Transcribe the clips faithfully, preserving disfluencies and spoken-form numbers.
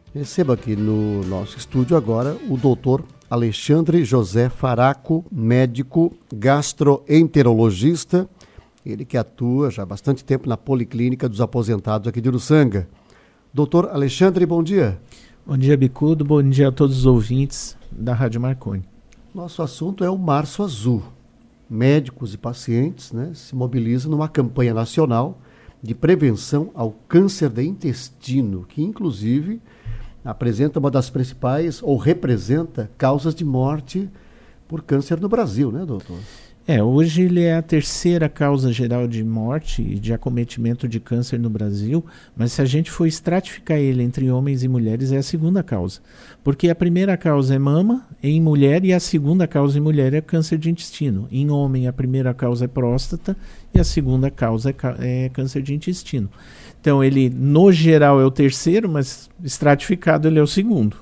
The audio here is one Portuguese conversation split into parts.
Receba aqui no nosso estúdio agora o doutor Alexandre José Faraco, médico gastroenterologista, ele que atua já há bastante tempo na Policlínica dos Aposentados aqui de Uruçanga. Doutor Alexandre, bom dia. Bom dia, Bicudo, bom dia a todos os ouvintes da Rádio Marconi. Nosso assunto é o Março Azul. Médicos e pacientes, né, se mobilizam numa campanha nacional de prevenção ao câncer de intestino, que inclusive apresenta uma das principais, ou representa, causas de morte por câncer no Brasil, né, doutor? É, hoje ele é a terceira causa geral de morte e de acometimento de câncer no Brasil, mas se a gente for estratificar ele entre homens e mulheres, é a segunda causa. Porque a primeira causa é mama em mulher e a segunda causa em mulher é câncer de intestino. Em homem, a primeira causa é próstata e a segunda causa é, é câncer de intestino. Então, ele, no geral, é o terceiro, mas estratificado ele é o segundo.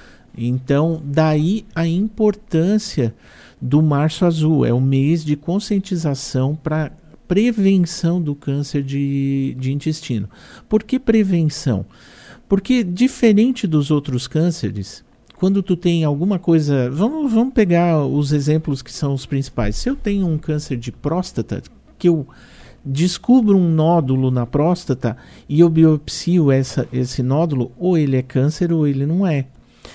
Então, daí a importância do Março Azul. É o mês de conscientização para prevenção do câncer de, de intestino. Por que prevenção? Porque, diferente dos outros cânceres, quando tu tem alguma coisa... Vamos, vamos pegar os exemplos que são os principais. Se eu tenho um câncer de próstata, que eu descubro um nódulo na próstata e eu biopsio essa, esse nódulo, ou ele é câncer ou ele não é.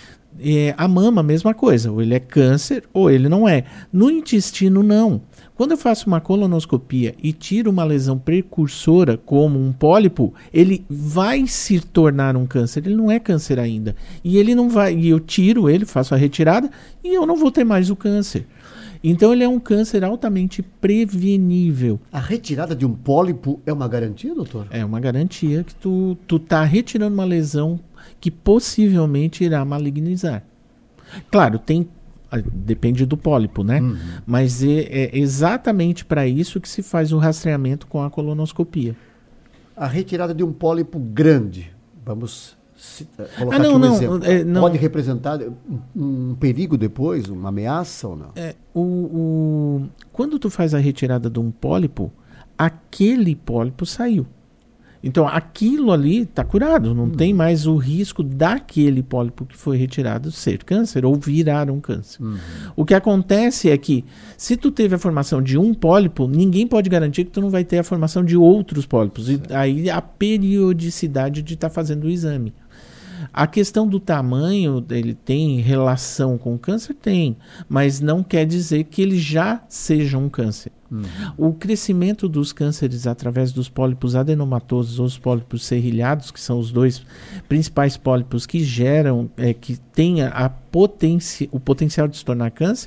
É, a mama, a mesma coisa, ou ele é câncer ou ele não é. No intestino, não. Quando eu faço uma colonoscopia e tiro uma lesão precursora, como um pólipo, ele vai se tornar um câncer. Ele não é câncer ainda. E ele não vai. E eu tiro ele, faço a retirada e eu não vou ter mais o câncer. Então ele é um câncer altamente prevenível. A retirada de um pólipo é uma garantia, doutor? É uma garantia que tu, tu tá retirando uma lesão que possivelmente irá malignizar. Claro, tem, depende do pólipo, né? Uhum. Mas é, é exatamente para isso que se faz o rastreamento com a colonoscopia. A retirada de um pólipo grande, vamos colocar ah, não, aqui um não, exemplo, é, não. pode representar um, um perigo depois, uma ameaça ou não? É, o, o, quando tu faz a retirada de um pólipo, aquele pólipo saiu. Então, aquilo ali está curado, não hum. tem mais o risco daquele pólipo que foi retirado ser câncer ou virar um câncer. Hum. O que acontece é que, se tu teve a formação de um pólipo, ninguém pode garantir que tu não vai ter a formação de outros pólipos. Certo. E aí a periodicidade de estar tá fazendo o exame. A questão do tamanho, ele tem relação com o câncer? Tem, mas não quer dizer que ele já seja um câncer. Uhum. O crescimento dos cânceres através dos pólipos adenomatosos ou os pólipos serrilhados, que são os dois principais pólipos que geram, é, que têm a potenci- o potencial de se tornar câncer,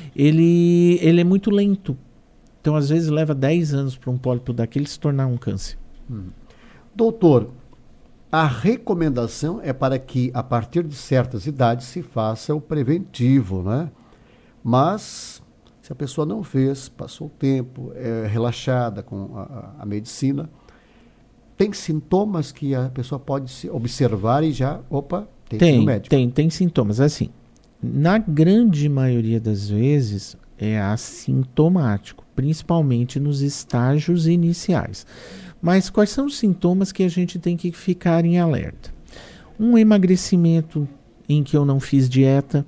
ele, ele é muito lento. Então, às vezes, leva dez anos para um pólipo daquele se tornar um câncer. Uhum. Doutor, a recomendação é para que, a partir de certas idades, se faça o preventivo, né? Mas, se a pessoa não fez, passou o tempo, é relaxada com a, a medicina, tem sintomas que a pessoa pode se observar e já, opa, tem, tem que ir no médico. Tem, tem sintomas. Assim, na grande maioria das vezes, é assintomático, principalmente nos estágios iniciais. Mas quais são os sintomas que a gente tem que ficar em alerta? Um emagrecimento em que eu não fiz dieta,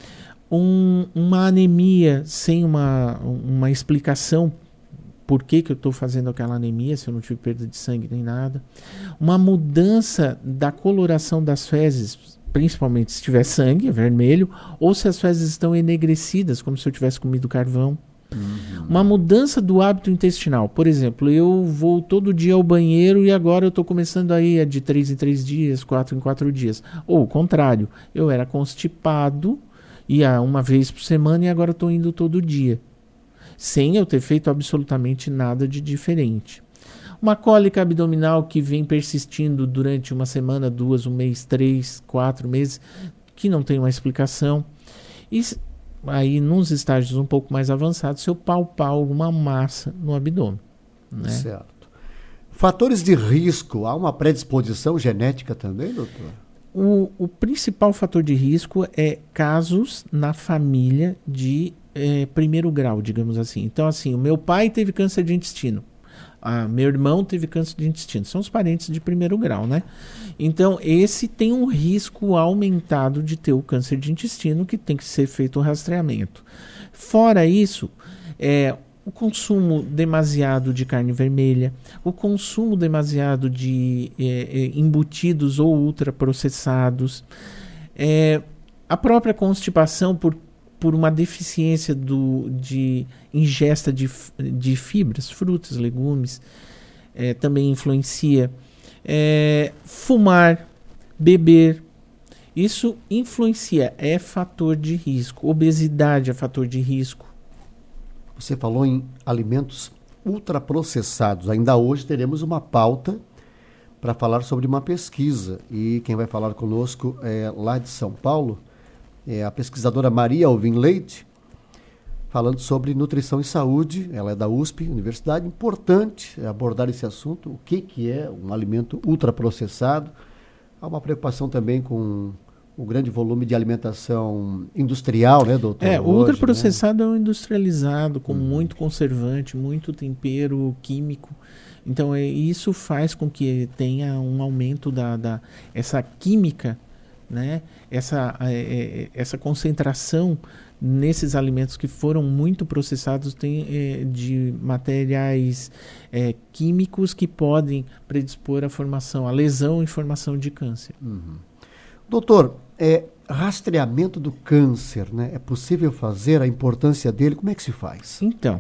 um, uma anemia sem uma, uma explicação por que, que eu estou fazendo aquela anemia, se eu não tive perda de sangue nem nada, uma mudança da coloração das fezes, principalmente se tiver sangue, vermelho, ou se as fezes estão enegrecidas, como se eu tivesse comido carvão. Uhum. Uma mudança do hábito intestinal. Por exemplo, eu vou todo dia ao banheiro e agora eu estou começando a ir de três em três dias, quatro em quatro dias. Ou o contrário, eu era constipado, ia uma vez por semana e agora estou indo todo dia. Sem eu ter feito absolutamente nada de diferente. Uma cólica abdominal que vem persistindo durante uma semana, duas, um mês, três, quatro meses, que não tem uma explicação. E aí, nos estágios um pouco mais avançados, se eu palpar alguma massa no abdômen. Né? Certo. Fatores de risco, há uma predisposição genética também, doutor? O, o principal fator de risco é casos na família de é, primeiro grau, digamos assim. Então, assim, o meu pai teve câncer de intestino. Ah, meu irmão teve câncer de intestino. São os parentes de primeiro grau, né? Então, esse tem um risco aumentado de ter o câncer de intestino, que tem que ser feito o rastreamento. Fora isso, é, o consumo demasiado de carne vermelha, o consumo demasiado de é, embutidos ou ultraprocessados, é, a própria constipação por, por uma deficiência do, de ingesta de, de fibras, frutas, legumes, é, também influencia. É, fumar, beber, isso influencia, é fator de risco. Obesidade é fator de risco. Você falou em alimentos ultraprocessados. Ainda hoje teremos uma pauta para falar sobre uma pesquisa. E quem vai falar conosco é lá de São Paulo, é a pesquisadora Maria Alvim Leite, falando sobre nutrição e saúde. Ela é da U S P, Universidade. Importante abordar esse assunto, o que, que é um alimento ultraprocessado. Há uma preocupação também com o grande volume de alimentação industrial, né, doutor? É, o hoje, ultraprocessado, né, é um industrializado, com hum. muito conservante, muito tempero químico. Então, é, isso faz com que tenha um aumento da, da essa química, né, essa, é, essa concentração nesses alimentos que foram muito processados, tem é, de materiais é, químicos que podem predispor à formação, à lesão e formação de câncer. Uhum. Doutor, é, rastreamento do câncer, né? É possível fazer? A importância dele, como é que se faz? Então,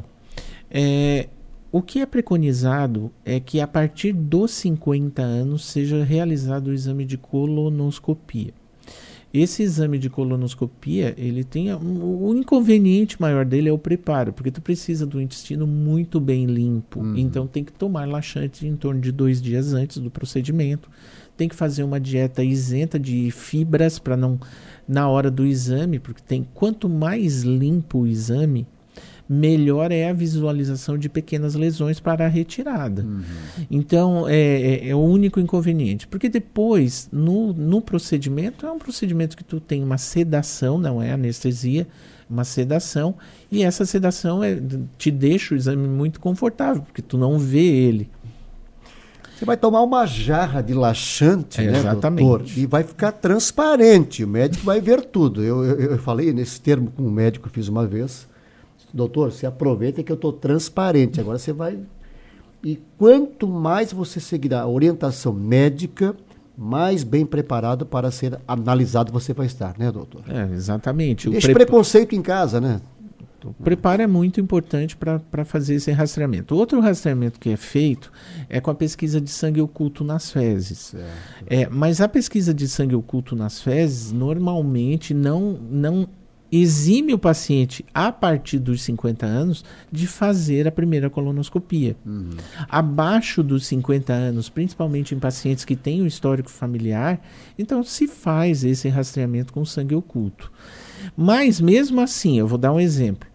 é, o que é preconizado é que a partir dos cinquenta anos seja realizado o exame de colonoscopia. Esse exame de colonoscopia, ele tem um, o inconveniente maior dele é o preparo, porque tu precisa do intestino muito bem limpo. Uhum. Então tem que tomar laxante em torno de dois dias antes do procedimento. Tem que fazer uma dieta isenta de fibras para não, na hora do exame, porque tem quanto mais limpo o exame, melhor é a visualização de pequenas lesões para a retirada. Uhum. Então, é, é, é o único inconveniente. Porque depois, no, no procedimento, é um procedimento que tu tem uma sedação, não é anestesia, uma sedação, e essa sedação é, te deixa o exame muito confortável, porque tu não vê ele. Você vai tomar uma jarra de laxante, é, né, exatamente, doutor? E vai ficar transparente, o médico vai ver tudo. Eu, eu, eu falei nesse termo com um médico, fiz uma vez. Doutor, você aproveita que eu estou transparente. Agora você vai... E quanto mais você seguir a orientação médica, mais bem preparado para ser analisado você vai estar, né, doutor? É, exatamente. Deixa o pre... preconceito em casa, né? O preparo é muito importante para fazer esse rastreamento. Outro rastreamento que é feito é com a pesquisa de sangue oculto nas fezes. É, mas a pesquisa de sangue oculto nas fezes, normalmente, não... não exime o paciente, a partir dos cinquenta anos, de fazer a primeira colonoscopia. Uhum. Abaixo dos cinquenta anos, principalmente em pacientes que têm um histórico familiar, então se faz esse rastreamento com sangue oculto. Mas, mesmo assim, eu vou dar um exemplo.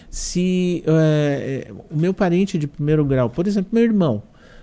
Se é, o meu parente de primeiro grau, por exemplo, meu irmão,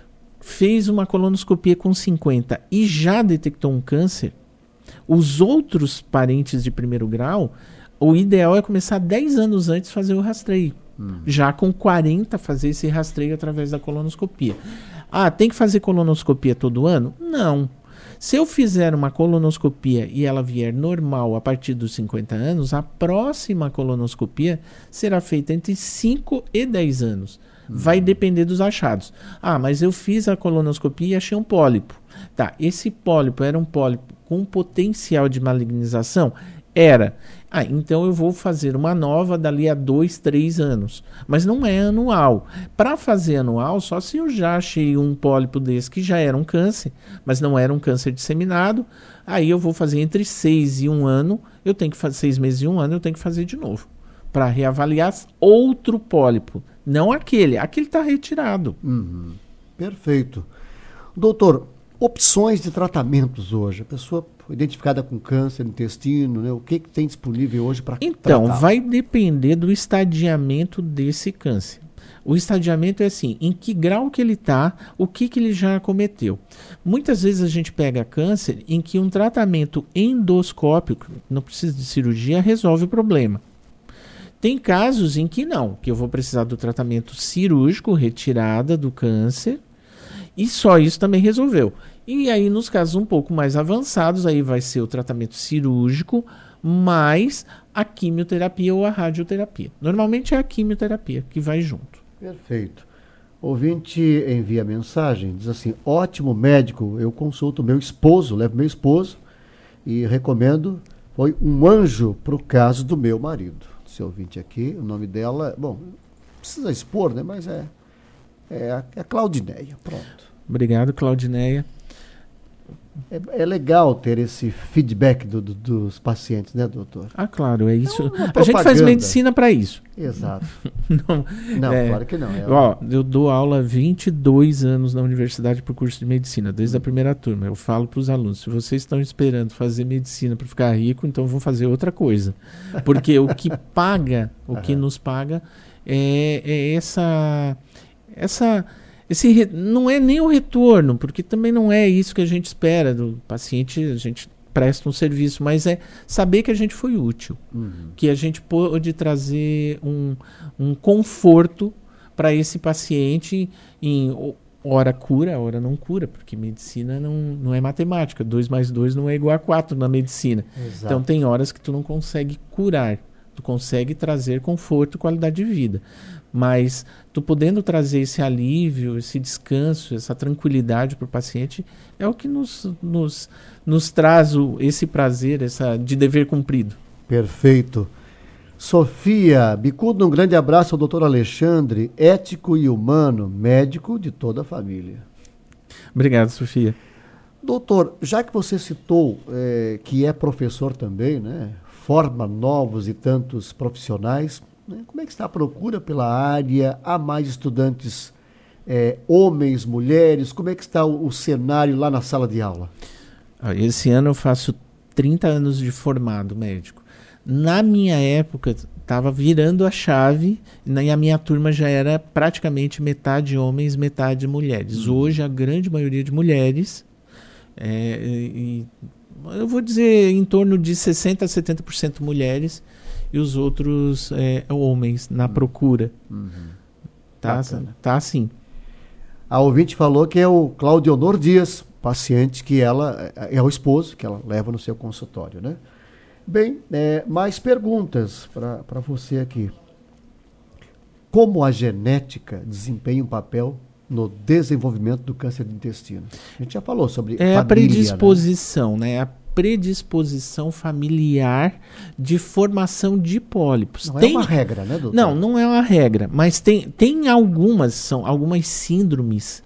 fez uma colonoscopia com cinquenta e já detectou um câncer, os outros parentes de primeiro grau, o ideal é começar dez anos antes fazer o rastreio. Hum. Já com quarenta, fazer esse rastreio através da colonoscopia. Ah, tem que fazer colonoscopia todo ano? Não. Se eu fizer uma colonoscopia e ela vier normal a partir dos cinquenta anos, a próxima colonoscopia será feita entre cinco e dez anos. Hum. Vai depender dos achados. Ah, mas eu fiz a colonoscopia e achei um pólipo. Tá, esse pólipo era um pólipo com potencial de malignização? Era. Ah, então eu vou fazer uma nova dali a dois, três anos. Mas não é anual. Para fazer anual, só se eu já achei um pólipo desse que já era um câncer, mas não era um câncer disseminado, aí eu vou fazer entre seis e um ano, eu tenho que fazer seis meses e um ano, eu tenho que fazer de novo. Para reavaliar outro pólipo. Não aquele. Aquele está retirado. Uhum. Perfeito. Doutor, opções de tratamentos hoje. A pessoa identificada com câncer no intestino, né? O que, que tem disponível hoje para tratar? Então, vai depender do estadiamento desse câncer. O estadiamento é assim, em que grau que ele está, o que, que ele já acometeu. Muitas vezes a gente pega câncer em que um tratamento endoscópico, não precisa de cirurgia, resolve o problema. Tem casos em que não, que eu vou precisar do tratamento cirúrgico, retirada do câncer, e só isso também resolveu. E aí, nos casos um pouco mais avançados, aí vai ser o tratamento cirúrgico, mais a quimioterapia ou a radioterapia. Normalmente é a quimioterapia que vai junto. Perfeito. Ouvinte envia mensagem, diz assim, ótimo médico, eu consulto meu esposo, levo meu esposo e recomendo, foi um anjo para o caso do meu marido. Esse ouvinte aqui, o nome dela, bom, precisa expor, né? Mas é, é, a, é a Claudineia, pronto. Obrigado, Claudineia. É, é legal ter esse feedback do, do, dos pacientes, né, doutor? Ah, claro, é isso. É a gente faz medicina para isso. Exato. não, não é, claro que não. É ó, eu dou aula há vinte e dois anos na universidade para o curso de medicina, desde hum. a primeira turma. Eu falo para os alunos, se vocês estão esperando fazer medicina para ficar rico, então vão fazer outra coisa. Porque o que paga, o que nos paga é, é essa... essa Esse re... não é nem o retorno, porque também não é isso que a gente espera do paciente, a gente presta um serviço, mas é saber que a gente foi útil, uhum. que a gente pôde trazer um, um conforto para esse paciente em hora cura, hora não cura, porque medicina não, não é matemática, dois mais dois não é igual a quatro na medicina. Exato. Então tem horas que tu não consegue curar, tu consegue trazer conforto e qualidade de vida. Mas tu podendo trazer esse alívio, esse descanso, essa tranquilidade para o paciente, é o que nos, nos, nos traz o, esse prazer essa, de dever cumprido. Perfeito. Sofia Bicudo, um grande abraço ao doutor Alexandre, ético e humano, médico de toda a família. Obrigado, Sofia. Doutor, já que você citou é, que é professor também, né, forma novos e tantos profissionais, como é que está a procura pela área? Há mais estudantes, é, homens, mulheres? Como é que está o, o cenário lá na sala de aula? Esse ano eu faço trinta anos de formado médico. Na minha época, estava virando a chave e a minha turma já era praticamente metade homens, metade mulheres. Hum. Hoje, a grande maioria de mulheres, é, e, eu vou dizer em torno de sessenta por cento a setenta por cento mulheres, e os outros é, homens na procura. Uhum. Tá, tá assim. A ouvinte falou que é o Claudionor Dias, paciente que ela é o esposo, que ela leva no seu consultório, né? Bem, é, mais perguntas para você aqui. Como a genética desempenha um papel no desenvolvimento do câncer de intestino? A gente já falou sobre é família, a predisposição, né? né? A predisposição familiar de formação de pólipos. Não tem... é uma regra, né, doutor? Não, não é uma regra, mas tem, tem algumas, são algumas síndromes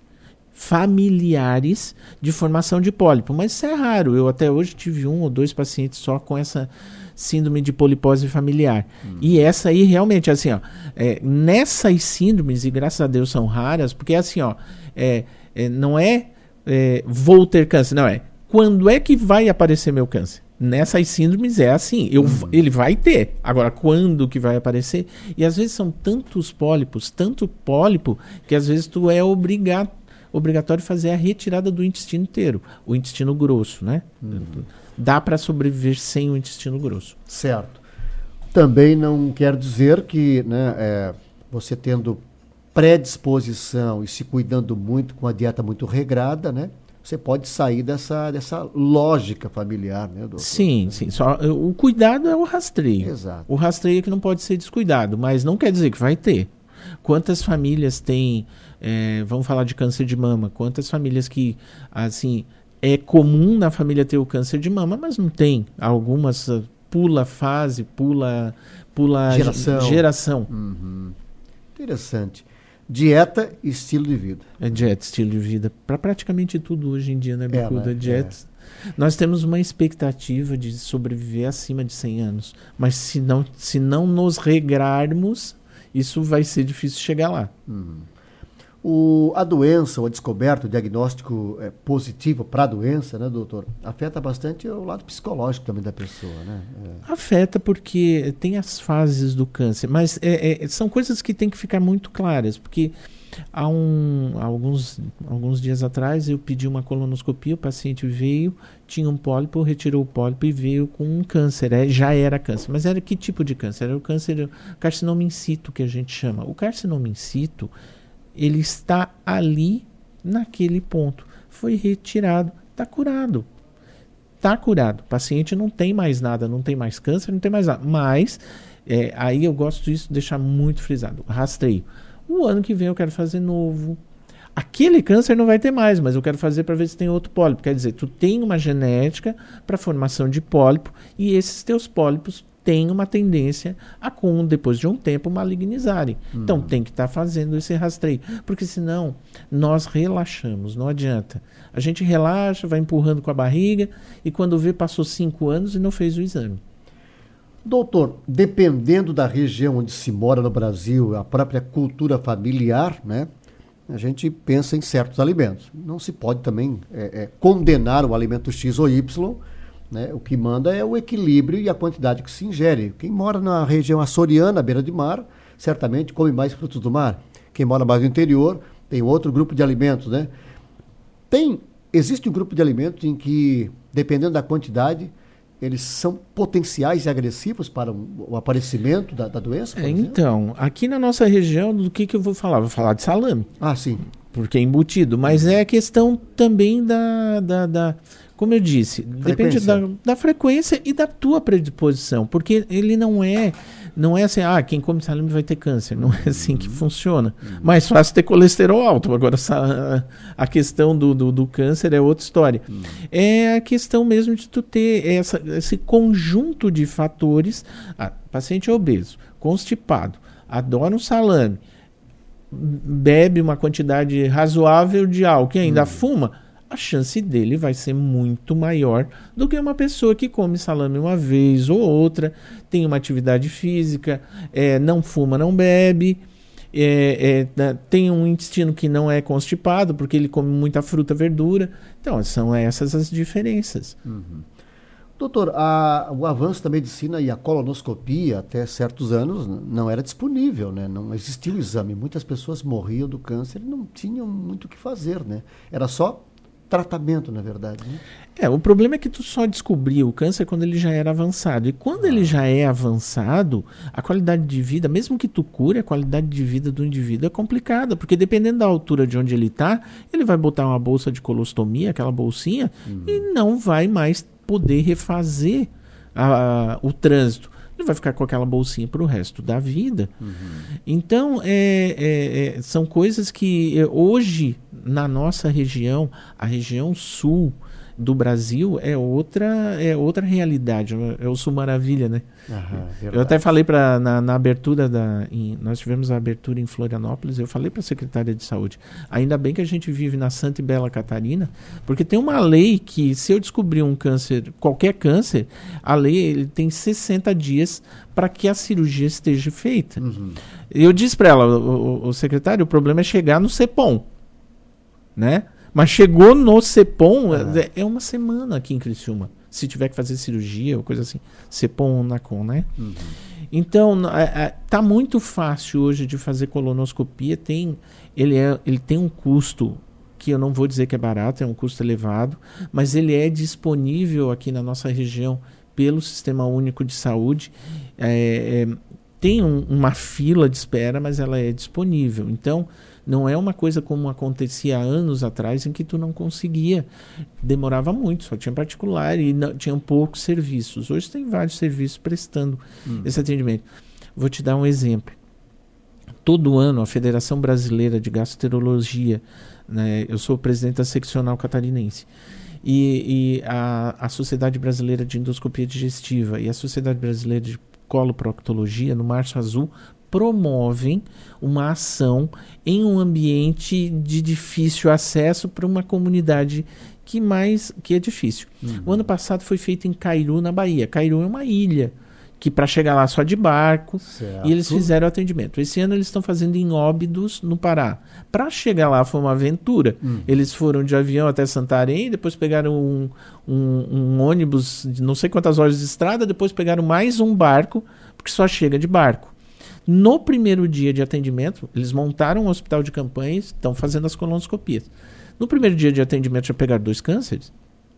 familiares de formação de pólipo, mas isso é raro. Eu até hoje tive um ou dois pacientes só com essa síndrome de polipose familiar. Hum. E essa aí realmente, assim, ó, é, nessas síndromes, e graças a Deus são raras, porque assim, ó, é, é, não é, é vou ter câncer, não é quando é que vai aparecer meu câncer? Nessas síndromes é assim, eu, uhum. ele vai ter. Agora, quando que vai aparecer? E às vezes são tantos pólipos, tanto pólipo, que às vezes tu é obrigado, obrigatório fazer a retirada do intestino inteiro, o intestino grosso, né? Uhum. Dá para sobreviver sem o intestino grosso. Certo. Também não quer dizer que, né, é, você tendo predisposição e se cuidando muito com a dieta muito regrada, né? Você pode sair dessa, dessa lógica familiar, né, doutor? Sim, sim. Só, o cuidado é o rastreio. Exato. O rastreio é que não pode ser descuidado, mas não quer dizer que vai ter. Quantas famílias têm, é, vamos falar de câncer de mama, quantas famílias que, assim, é comum na família ter o câncer de mama, mas não tem. Algumas uh, pula fase, pula, pula geração. geração. Uhum. Interessante. Dieta e estilo de vida. É dieta, estilo de vida. Para praticamente tudo hoje em dia, né, Bicuda? É, né? Dieta. É. Nós temos uma expectativa de sobreviver acima de cem anos. Mas se não, se não nos regrarmos, isso vai ser difícil chegar lá. Uhum. O, a doença, ou a descoberta, o diagnóstico é, positivo para a doença, né, doutor, afeta bastante o lado psicológico também da pessoa, né? É. Afeta porque tem as fases do câncer, mas é, é, são coisas que tem que ficar muito claras, porque há, um, há alguns, alguns dias atrás eu pedi uma colonoscopia, o paciente veio, tinha um pólipo, retirou o pólipo e veio com um câncer, é, já era câncer, mas era que tipo de câncer? Era o câncer, carcinoma in situ, que a gente chama. O carcinoma in situ, ele está ali naquele ponto. foi retirado, está curado. Está curado. O paciente não tem mais nada, não tem mais câncer, não tem mais nada. Mas, é, aí eu gosto disso, deixar muito frisado. Rastreio. O ano que vem eu quero fazer novo. Aquele câncer não vai ter mais, mas eu quero fazer para ver se tem outro pólipo. Quer dizer, tu tem uma genética para formação de pólipo e esses teus pólipos têm uma tendência a, com, depois de um tempo, malignizarem. Uhum. Então, tem que estar tá fazendo esse rastreio. Porque senão, nós relaxamos, não adianta. A gente relaxa, vai empurrando com a barriga e quando vê, passou cinco anos e não fez o exame. Doutor, dependendo da região onde se mora no Brasil, a própria cultura familiar, né? A gente pensa em certos alimentos. Não se pode também é, é, condenar o alimento X ou Y, né? O que manda é o equilíbrio e a quantidade que se ingere. Quem mora na região açoriana, à beira de mar, certamente come mais frutos do mar. Quem mora mais no interior tem outro grupo de alimentos, né? Tem, existe um grupo de alimentos em que, dependendo da quantidade, eles são potenciais e agressivos para o aparecimento da, da doença? É, então, aqui na nossa região, do que, que eu vou falar? Vou falar de salame. Ah, sim. Porque é embutido, mas é a questão também da, da, da como eu disse, frequência. Depende da, da frequência e da tua predisposição, porque ele não é, não é assim, ah, quem come salame vai ter câncer, não é assim que funciona. Uhum. Mais fácil ter colesterol alto, agora a, a questão do, do, do câncer é outra história. Uhum. É a questão mesmo de tu ter essa, esse conjunto de fatores, ah, paciente obeso, constipado, adora um salame, bebe uma quantidade razoável de álcool e ainda hum. fuma, a chance dele vai ser muito maior do que uma pessoa que come salame uma vez ou outra, tem uma atividade física, é, não fuma, não bebe, é, é, tem um intestino que não é constipado porque ele come muita fruta, verdura. Então, são essas as diferenças. Uhum. Doutor, a, o avanço da medicina e a colonoscopia, até certos anos, não era disponível, né? Não existia o exame. Muitas pessoas morriam do câncer e não tinham muito o que fazer, né? Era só tratamento, na verdade, né? É, o problema é que tu só descobria o câncer quando ele já era avançado. E quando ah. ele já é avançado, a qualidade de vida, mesmo que tu cure, a qualidade de vida do indivíduo é complicada, porque dependendo da altura de onde ele está, ele vai botar uma bolsa de colostomia, aquela bolsinha, hum. e não vai mais poder refazer a, a, o trânsito. Ele vai ficar com aquela bolsinha para o resto da vida. Uhum. Então, é, é, é, são coisas que é, hoje, na nossa região, a região sul do Brasil, é outra, é outra realidade. É o Sul Maravilha, né? Aham, eu até falei pra, na, na abertura, da, em, nós tivemos a abertura em Florianópolis, eu falei para a secretária de saúde, ainda bem que a gente vive na Santa e Bela Catarina, porque tem uma lei que, se eu descobrir um câncer, qualquer câncer, a lei ele tem sessenta dias para que a cirurgia esteja feita. Uhum. Eu disse para ela, o, o, o secretário, o problema é chegar no CEPOM, né? Mas chegou no CEPOM, ah. é, é uma semana aqui em Criciúma. Se tiver que fazer cirurgia ou coisa assim. CEPOM, NACOM, né? Uhum. Então, é, é, tá muito fácil hoje de fazer colonoscopia. Tem, ele, é, ele tem um custo que eu não vou dizer que é barato, é um custo elevado, mas ele é disponível aqui na nossa região pelo Sistema Único de Saúde. É, é, tem um, uma fila de espera, mas ela é disponível. Então, não é uma coisa como acontecia há anos atrás, em que tu não conseguia. Demorava muito, só tinha particular e não, tinham poucos serviços. Hoje tem vários serviços prestando hum. esse atendimento. Vou te dar um exemplo. Todo ano, a Federação Brasileira de Gastroenterologia, né, eu sou o presidente da seccional catarinense, e, e a, a Sociedade Brasileira de Endoscopia Digestiva e a Sociedade Brasileira de Coloproctologia, no Março Azul, promovem uma ação em um ambiente de difícil acesso para uma comunidade que, mais, que é difícil. Uhum. O ano passado foi feito em Cairu, na Bahia. Cairu é uma ilha, que para chegar lá só de barco, certo. E eles fizeram o atendimento. Esse ano eles estão fazendo em Óbidos, no Pará. Para chegar lá foi uma aventura. Hum. Eles foram de avião até Santarém, depois pegaram um, um, um ônibus de não sei quantas horas de estrada, depois pegaram mais um barco, porque só chega de barco. No primeiro dia de atendimento, eles montaram um hospital de campanha e estão fazendo as colonoscopias. No primeiro dia de atendimento já pegaram dois cânceres.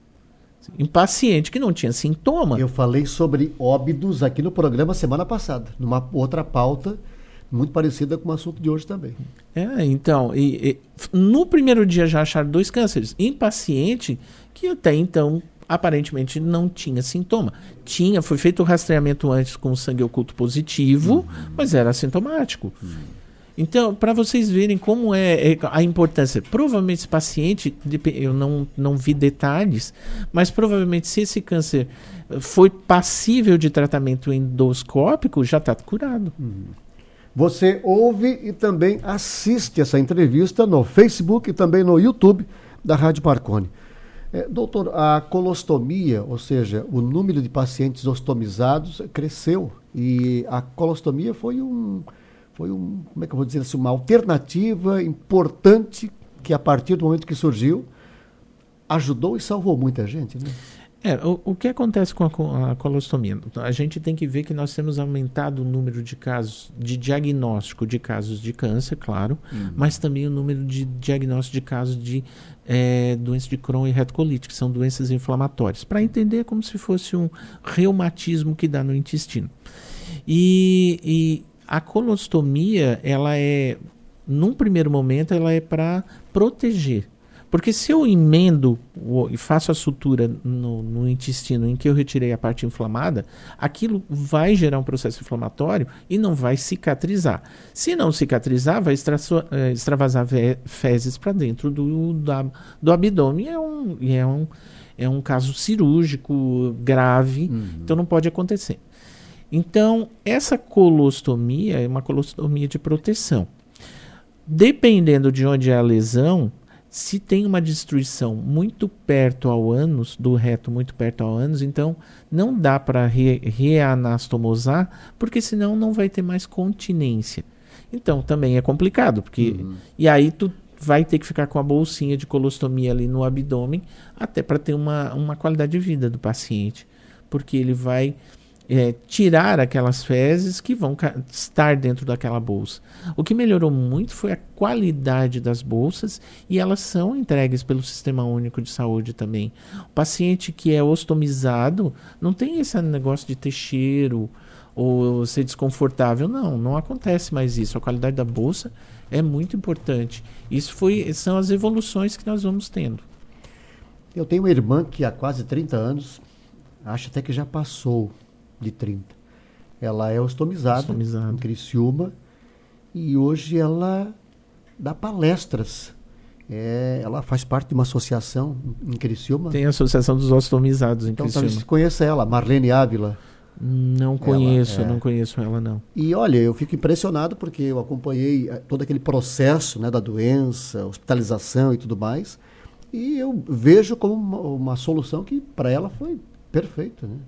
Em paciente que não tinha sintoma. Eu falei sobre Óbidos aqui no programa semana passada, numa outra pauta, muito parecida com o assunto de hoje também. É, então, e, e, no primeiro dia já acharam dois cânceres em paciente que até então aparentemente não tinha sintoma. Tinha, foi feito o rastreamento antes com sangue oculto positivo, uhum. mas era assintomático. Uhum. Então, para vocês verem como é, é a importância, provavelmente esse paciente, eu não, não vi detalhes, mas provavelmente se esse câncer foi passível de tratamento endoscópico, já está curado. Uhum. Você ouve e também assiste essa entrevista no Facebook e também no YouTube da Rádio Marconi. É, doutor, a colostomia, ou seja, o número de pacientes ostomizados cresceu e a colostomia foi um, foi um, como é que eu vou dizer assim, uma alternativa importante que a partir do momento que surgiu ajudou e salvou muita gente, né? É, o, o que acontece com a, a colostomia? A gente tem que ver que nós temos aumentado o número de casos de diagnóstico de casos de câncer, claro, uhum. mas também o número de diagnóstico de casos de é, doença de Crohn e retocolite, que são doenças inflamatórias, para entender como se fosse um reumatismo que dá no intestino. E, e a colostomia, ela é, num primeiro momento, ela é para proteger. Porque se eu emendo e faço a sutura no, no intestino em que eu retirei a parte inflamada, aquilo vai gerar um processo inflamatório e não vai cicatrizar. Se não cicatrizar, vai extra, extravasar fezes para dentro do, da, do abdômen. É um, é, um, é um caso cirúrgico grave, uhum. então não pode acontecer. Então, essa colostomia é uma colostomia de proteção. Dependendo de onde é a lesão, se tem uma destruição muito perto ao ânus, do reto muito perto ao ânus, então não dá para re, reanastomosar, porque senão não vai ter mais continência. Então também é complicado, porque uhum. e aí tu vai ter que ficar com a bolsinha de colostomia ali no abdômen, até para ter uma, uma qualidade de vida do paciente, porque ele vai É, tirar aquelas fezes que vão ca- estar dentro daquela bolsa. O que melhorou muito foi a qualidade das bolsas e elas são entregues pelo Sistema Único de Saúde também. O paciente que é ostomizado não tem esse negócio de ter cheiro ou ser desconfortável. Não, não acontece mais isso. A qualidade da bolsa é muito importante. Isso foi, são as evoluções que nós vamos tendo. Eu tenho uma irmã que há quase trinta anos, acho até que já passou de trinta. Ela é ostomizada, ostomizada em Criciúma e hoje ela dá palestras. É, ela faz parte de uma associação em Criciúma. Tem a Associação dos Ostomizados em então, Criciúma. Então, você conhece ela, Marlene Ávila? Não conheço, ela, é... não conheço ela, não. E olha, eu fico impressionado porque eu acompanhei todo aquele processo, né, da doença, hospitalização e tudo mais, e eu vejo como uma, uma solução que para ela foi perfeita, né?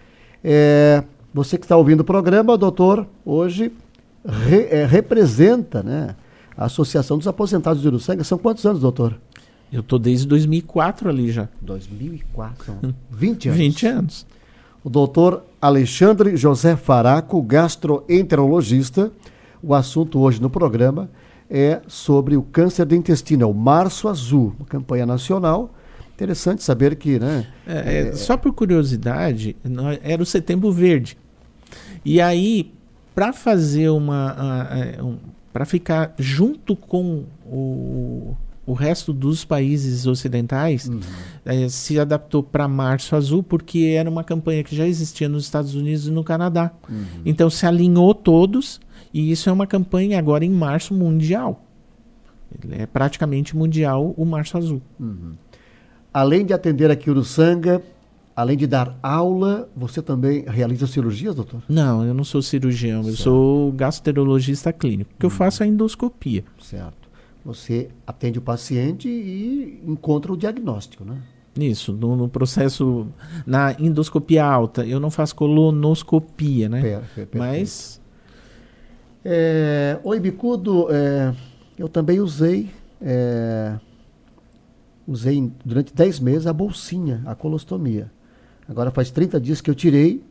É, você que está ouvindo o programa, doutor, hoje re, é, representa, né, a Associação dos Aposentados de Uruçanga. São quantos anos, doutor? Eu estou desde dois mil e quatro ali já. dois mil e quatro, são vinte anos. vinte anos. O doutor Alexandre José Faraco, gastroenterologista. O assunto hoje no programa é sobre o câncer do intestino, é o Março Azul, uma campanha nacional. Interessante saber que, né? É, é, só por curiosidade, era o Setembro Verde. E aí, para fazer uma, um, para ficar junto com o, o resto dos países ocidentais, uhum. é, se adaptou para Março Azul, porque era uma campanha que já existia nos Estados Unidos e no Canadá. Uhum. Então se alinhou todos, e isso é uma campanha agora em março mundial. Ele é praticamente mundial o Março Azul. Uhum. Além de atender aqui Uruçanga, além de dar aula, você também realiza cirurgias, doutor? Não, eu não sou cirurgião, certo. Eu sou gastroenterologista clínico. O que hum. eu faço é endoscopia. Certo. Você atende o paciente e encontra o diagnóstico, né? Isso, no, no processo, na endoscopia alta, eu não faço colonoscopia, né? Perfeito, perfeito. Mas... É, oi, Bicudo, é, eu também usei... É, Usei durante dez meses a bolsinha, a colostomia. Agora faz trinta dias que eu tirei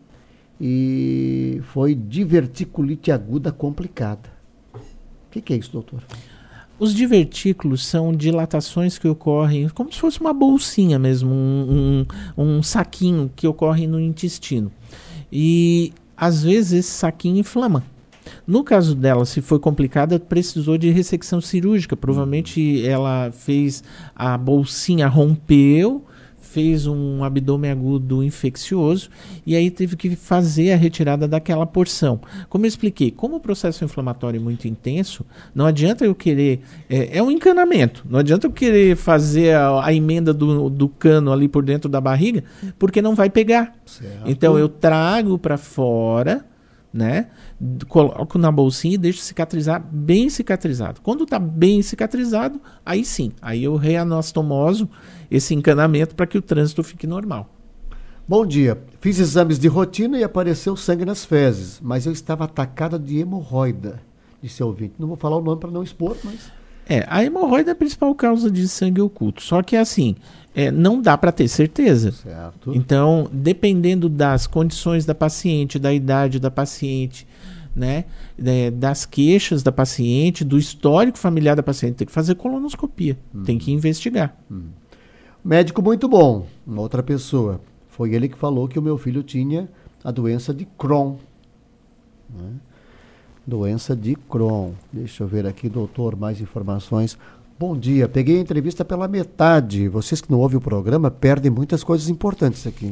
e foi diverticulite aguda complicada. O que, que é isso, doutor? Os divertículos são dilatações que ocorrem como se fosse uma bolsinha mesmo, um, um, um saquinho que ocorre no intestino. E às vezes esse saquinho inflama. No caso dela, se foi complicada, precisou de ressecção cirúrgica. Provavelmente ela fez a bolsinha, rompeu, fez um abdômen agudo infeccioso e aí teve que fazer a retirada daquela porção. Como eu expliquei, como o processo inflamatório é muito intenso, não adianta eu querer... É, é um encanamento. Não adianta eu querer fazer a, a emenda do, do cano ali por dentro da barriga, porque não vai pegar. Certo. Então eu trago para fora, né? Coloco na bolsinha e deixo cicatrizar bem cicatrizado. Quando está bem cicatrizado, aí sim, aí eu reanastomoso esse encanamento para que o trânsito fique normal. Bom dia, fiz exames de rotina e apareceu sangue nas fezes, mas eu estava atacada de hemorroida, disse o ouvinte. Não vou falar o nome para não expor, mas... É, a hemorroida é a principal causa de sangue oculto, só que assim, é, não dá para ter certeza. Certo. Então, dependendo das condições da paciente, da idade da paciente, né, é, das queixas da paciente, do histórico familiar da paciente, tem que fazer colonoscopia, uhum. tem que investigar. Uhum. Médico muito bom, uma outra pessoa. Foi ele que falou que o meu filho tinha a doença de Crohn. Né? Doença de Crohn. Deixa eu ver aqui, doutor, mais informações. Bom dia, peguei a entrevista pela metade. Vocês que não ouvem o programa perdem muitas coisas importantes aqui.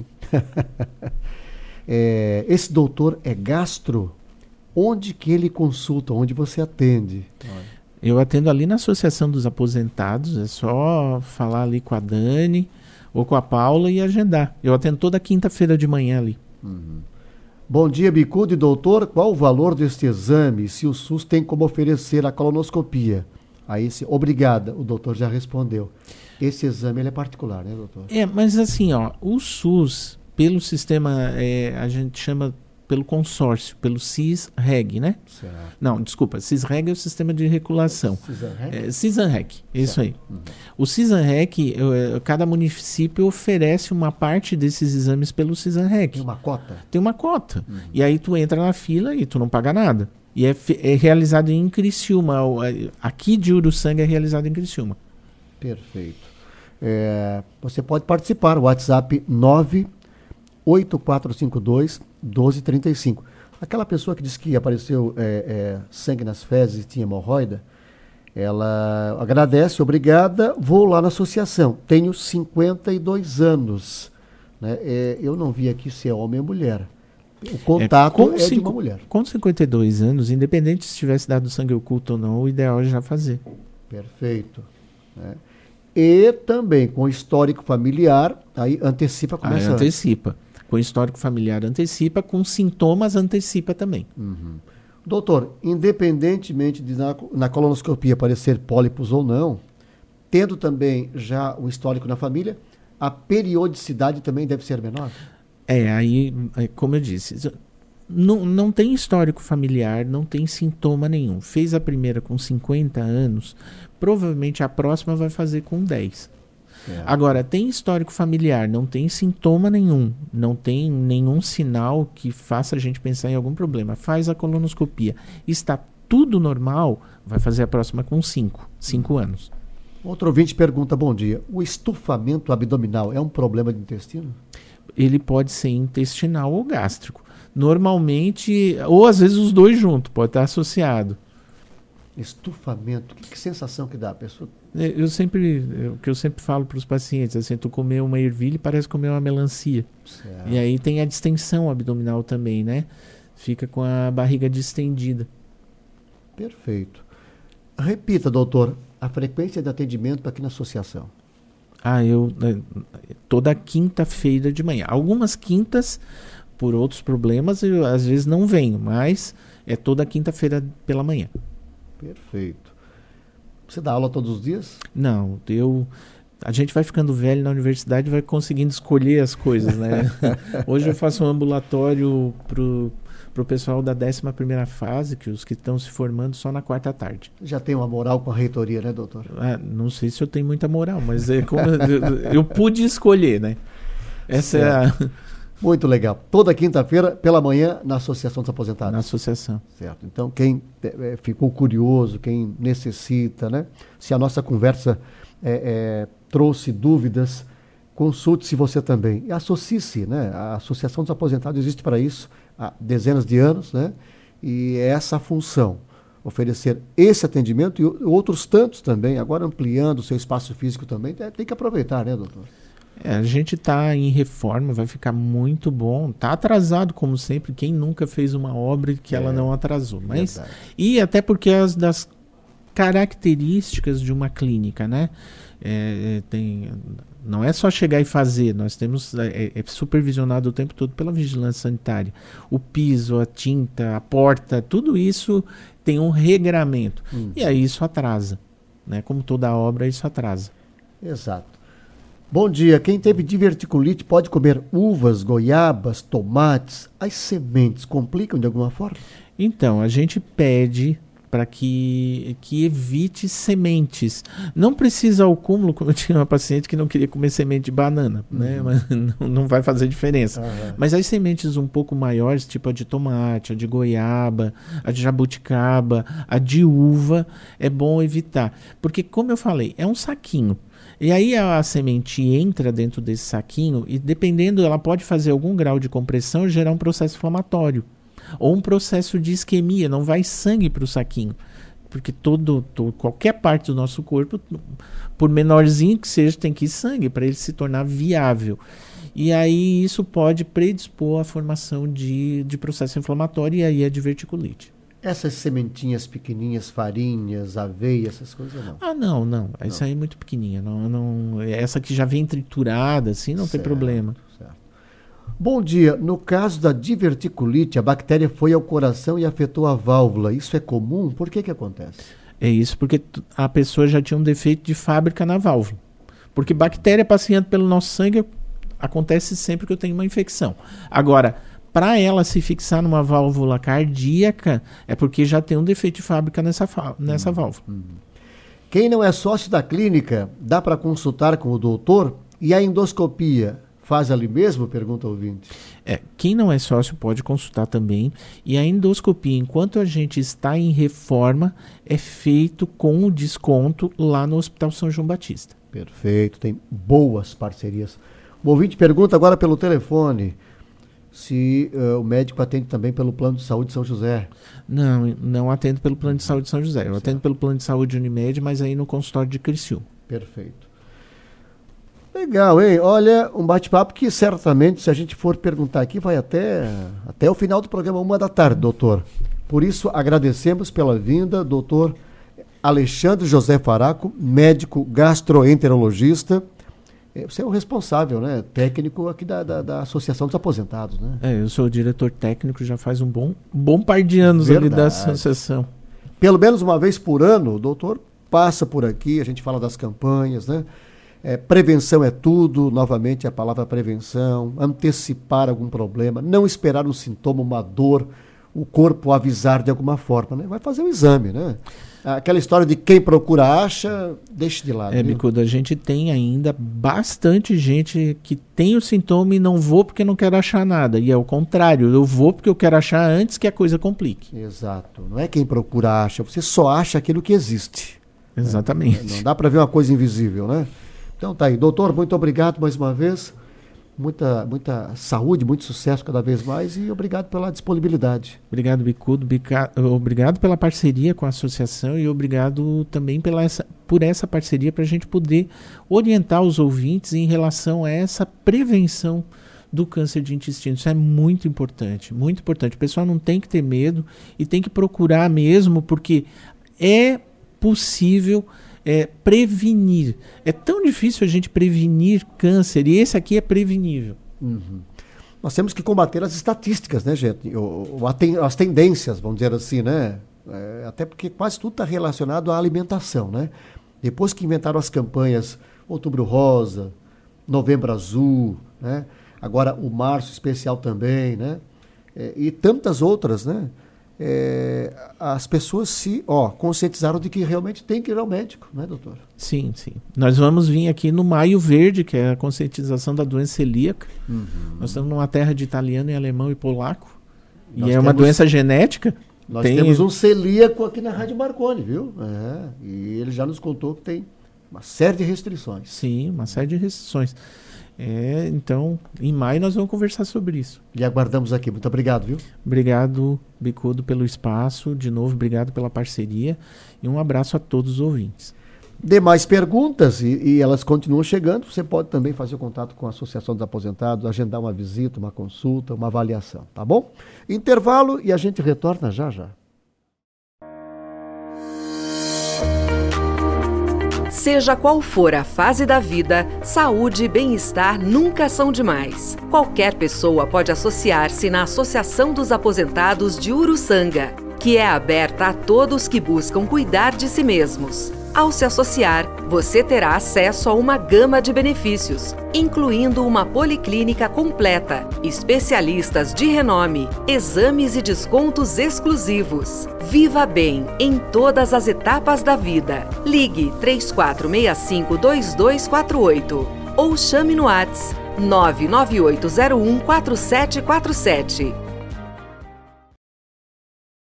é, esse doutor é gastro? Onde que ele consulta? Onde você atende? Olha. Eu atendo ali na Associação dos Aposentados, é só falar ali com a Dani ou com a Paula e agendar. Eu atendo toda quinta-feira de manhã ali. Uhum. Bom dia, Bicudo e doutor. Qual o valor deste exame? Se o SUS tem como oferecer a colonoscopia? Aí, se, obrigada, o doutor já respondeu. Esse exame ele é particular, né, doutor? É, mas assim, ó, o SUS, pelo sistema, é, a gente chama... pelo consórcio, pelo CISREG, né? Certo. Não, desculpa, CISREG é o sistema de regulação. CISREG? É, CISREG, isso aí. Uhum. O CISREG, cada município oferece uma parte desses exames pelo CISREG. Tem uma cota? Tem uma cota. Uhum. E aí tu entra na fila e tu não paga nada. E é, é realizado em Criciúma. Aqui de Uruçanga é realizado em Criciúma. Perfeito. É, você pode participar, o WhatsApp nove oito quatro cinco dois, um dois três cinco. Aquela pessoa que disse que apareceu é, é, sangue nas fezes e tinha hemorroida, ela agradece, obrigada, vou lá na associação. Tenho cinquenta e dois anos. Né? É, eu não vi aqui se é homem ou mulher. O contato é, é de uma mulher. Com cinquenta e dois anos, independente se tivesse dado sangue oculto ou não, o ideal é já fazer. Perfeito. Né? E também com histórico familiar, aí antecipa, começa Aí antecipa. Com histórico familiar antecipa, com sintomas antecipa também. Uhum. Doutor, independentemente de na, na colonoscopia aparecer pólipos ou não, tendo também já um histórico na família, a periodicidade também deve ser menor? É, aí, como eu disse, não, não tem histórico familiar, não tem sintoma nenhum. Fez a primeira com cinquenta anos, provavelmente a próxima vai fazer com dez. É. Agora, tem histórico familiar, não tem sintoma nenhum, não tem nenhum sinal que faça a gente pensar em algum problema. Faz a colonoscopia, está tudo normal, vai fazer a próxima com cinco, cinco anos. Outro ouvinte pergunta, bom dia, o estufamento abdominal é um problema de intestino? Ele pode ser intestinal ou gástrico. Normalmente, ou às vezes os dois juntos, pode estar associado. Estufamento, que, que sensação que dá a pessoa? Eu sempre, o que eu sempre falo para os pacientes, assim, tu comer uma ervilha parece comer uma melancia. Certo. E aí tem a distensão abdominal também, né? Fica com a barriga distendida. Perfeito. Repita, doutor, a frequência de atendimento aqui na associação. Ah, eu toda quinta-feira de manhã. Algumas quintas, por outros problemas, eu às vezes não venho, mas é toda quinta-feira pela manhã. Perfeito. Você dá aula todos os dias? Não, eu... A gente vai ficando velho na universidade e vai conseguindo escolher as coisas, né? Hoje eu faço um ambulatório pro, pro pessoal da décima primeira fase, que os que estão se formando só na quarta tarde. Já tem uma moral com a reitoria, né, doutor? Ah, não sei se eu tenho muita moral, mas é como eu, eu pude escolher, né? Essa certo. é a... Muito legal. Toda quinta-feira, pela manhã, na Associação dos Aposentados. Na associação. Certo. Então, quem é, ficou curioso, quem necessita, né? Se a nossa conversa é, é, trouxe dúvidas, consulte-se você também. E associe-se, né? A Associação dos Aposentados existe para isso há dezenas de anos, né? E é essa a função, oferecer esse atendimento e outros tantos também, agora ampliando o seu espaço físico também, tem que aproveitar, né, doutor? É, a gente está em reforma, vai ficar muito bom. Está atrasado, como sempre. Quem nunca fez uma obra que é, ela não atrasou? Mas, verdade. E até porque as das características de uma clínica, né? É, tem, não é só chegar e fazer, nós temos é, é supervisionado o tempo todo pela vigilância sanitária. O piso, a tinta, a porta, tudo isso tem um regramento. Hum. E aí isso atrasa, né? Como toda obra, isso atrasa. Exato. Bom dia. Quem teve diverticulite pode comer uvas, goiabas, tomates. As sementes complicam de alguma forma? Então, a gente pede para que, que evite sementes. Não precisa ao cúmulo, como eu tinha uma paciente que não queria comer semente de banana, uhum. né? Mas não, não vai fazer diferença. Uhum. Mas as sementes um pouco maiores, tipo a de tomate, a de goiaba, a de jabuticaba, a de uva, é bom evitar. Porque, como eu falei, é um saquinho. E aí a, a semente entra dentro desse saquinho e, dependendo, ela pode fazer algum grau de compressão e gerar um processo inflamatório. Ou um processo de isquemia, não vai sangue para o saquinho. Porque todo, todo, qualquer parte do nosso corpo, por menorzinho que seja, tem que ir sangue para ele se tornar viável. E aí isso pode predispor à formação de, de processo inflamatório e aí a diverticulite. Essas sementinhas pequenininhas, farinhas, aveia, essas coisas não? Ah, não, não. não. Essa aí é muito pequenininha. Não, não, essa que já vem triturada, assim, não certo, tem problema. Certo. Bom dia. No caso da diverticulite, a bactéria foi ao coração e afetou a válvula. Isso é comum? Por que que acontece? É isso porque a pessoa já tinha um defeito de fábrica na válvula. Porque bactéria passeando pelo nosso sangue acontece sempre que eu tenho uma infecção. Agora, para ela se fixar numa válvula cardíaca, é porque já tem um defeito de fábrica nessa, nessa hum, válvula. Hum. Quem não é sócio da clínica, dá para consultar com o doutor? E a endoscopia, faz ali mesmo? Pergunta o ouvinte. É, quem não é sócio pode consultar também. E a endoscopia, enquanto a gente está em reforma, é feito com desconto lá no Hospital São João Batista. Perfeito, tem boas parcerias. O ouvinte pergunta agora pelo telefone se uh, o médico atende também pelo Plano de Saúde São José. Não, não atendo pelo Plano de Saúde São José. Eu certo. atendo pelo Plano de Saúde Unimed, mas aí no consultório de Criciúma. Perfeito. Legal, hein? Olha, um bate-papo que certamente, se a gente for perguntar aqui, vai até, até o final do programa, uma da tarde, doutor. Por isso, agradecemos pela vinda, doutor Alexandre José Faraco, médico gastroenterologista. Você é o responsável, né, técnico aqui da, da, da Associação dos Aposentados, né? É, eu sou o diretor técnico já faz um bom, um bom par de anos ali da associação. Pelo menos uma vez por ano, o doutor passa por aqui, a gente fala das campanhas, né? É, prevenção é tudo, novamente a palavra prevenção, antecipar algum problema, não esperar um sintoma, uma dor, o corpo avisar de alguma forma, né? Vai fazer o exame, né? Aquela história de quem procura acha, deixa de lado. É, Bicudo, a gente tem ainda bastante gente que tem o sintoma e não vou porque não quero achar nada. E é o contrário, eu vou porque eu quero achar antes que a coisa complique. Exato. Não é quem procura acha, você só acha aquilo que existe. Exatamente. Não, não dá para ver uma coisa invisível, né? Então tá aí. Doutor, muito obrigado mais uma vez. Muita, muita saúde, muito sucesso cada vez mais e obrigado pela disponibilidade. Obrigado, Bicudo. Bica... Obrigado pela parceria com a associação e obrigado também pela essa, por essa parceria para a gente poder orientar os ouvintes em relação a essa prevenção do câncer de intestino. Isso é muito importante, muito importante. O pessoal não tem que ter medo e tem que procurar mesmo, porque é possível É, prevenir. É tão difícil a gente prevenir câncer e esse aqui é prevenível. Uhum. Nós temos que combater as estatísticas, né, gente? O, o, ten, as tendências, vamos dizer assim, né? É, até porque quase tudo está relacionado à alimentação, né? Depois que inventaram as campanhas Outubro Rosa, Novembro Azul, né? Agora o Março Especial também, né? É, e tantas outras, né? É, as pessoas se ó, conscientizaram de que realmente tem que ir ao médico, né, doutor? Sim, sim. Nós vamos vir aqui no Maio Verde, que é a conscientização da doença celíaca. Uhum. Nós estamos numa terra de italiano e alemão e polaco. Nós e é temos, uma doença genética. Nós tem... temos um celíaco aqui na Rádio Marconi, viu? É, e ele já nos contou que tem uma série de restrições. Sim, uma série de restrições. É, então, em maio nós vamos conversar sobre isso. E aguardamos aqui. Muito obrigado, viu? Obrigado, Bicudo, pelo espaço. De novo, obrigado pela parceria. E um abraço a todos os ouvintes. Demais perguntas, e, e elas continuam chegando, você pode também fazer contato com a Associação dos Aposentados, agendar uma visita, uma consulta, uma avaliação, tá bom? Intervalo e a gente retorna já já. Seja qual for a fase da vida, saúde e bem-estar nunca são demais. Qualquer pessoa pode associar-se na Associação dos Aposentados de Uruçanga, que é aberta a todos que buscam cuidar de si mesmos. Ao se associar, você terá acesso a uma gama de benefícios, incluindo uma policlínica completa, especialistas de renome, exames e descontos exclusivos. Viva bem em todas as etapas da vida. Ligue três quatro seis cinco, dois dois quatro oito ou chame no WhatsApp nove nove oito zero um quatro sete quatro sete.